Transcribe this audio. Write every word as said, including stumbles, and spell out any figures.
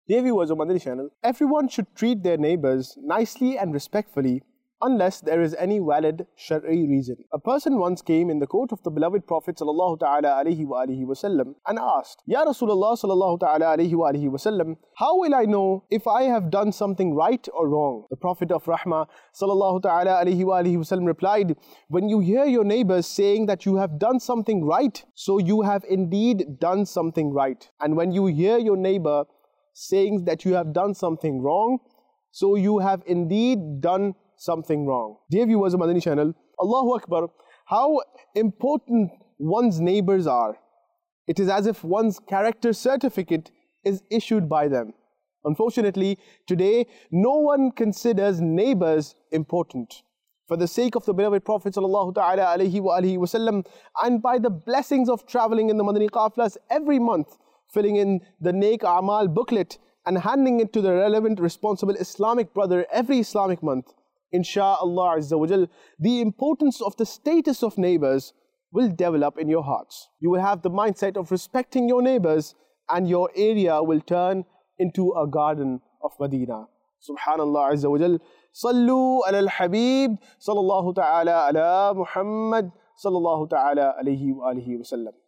Dear viewers of Madani channel, everyone should treat their neighbors nicely and respectfully unless there is any valid Shari'i reason. A person once came in the court of the beloved Prophet sallallahu ta'ala alayhi wa alihi wasallam and asked, Ya Rasulullah sallallahu ta'ala alayhi wa alihi wasallam, how will I know if I have done something right or wrong? The Prophet of Rahmah sallallahu ta'ala alayhi wa alihi wasallam replied, when you hear your neighbors saying that you have done something right, so you have indeed done something right. And when you hear your neighbor saying that you have done something wrong, so you have indeed done something wrong. Dear viewers of Madani channel, Allahu Akbar, how important one's neighbors are. It is as if one's character certificate is issued by them. Unfortunately, today, no one considers neighbors important. For the sake of the beloved Prophet sallallahu ta'ala alayhi wa alihi wasallam, and by the blessings of traveling in the Madani Qaflas every month, filling in the Neek A'mal booklet and handing it to the relevant responsible Islamic brother every Islamic month, Insha'Allah Azza wa Jal, the importance of the status of neighbors will develop in your hearts. You will have the mindset of respecting your neighbors, and your area will turn into a garden of Medina. Subhanallah Azza wa Jal. Sallu ala al-Habib, sallallahu ta'ala ala Muhammad, sallallahu ta'ala alayhi wa alihi wa sallam.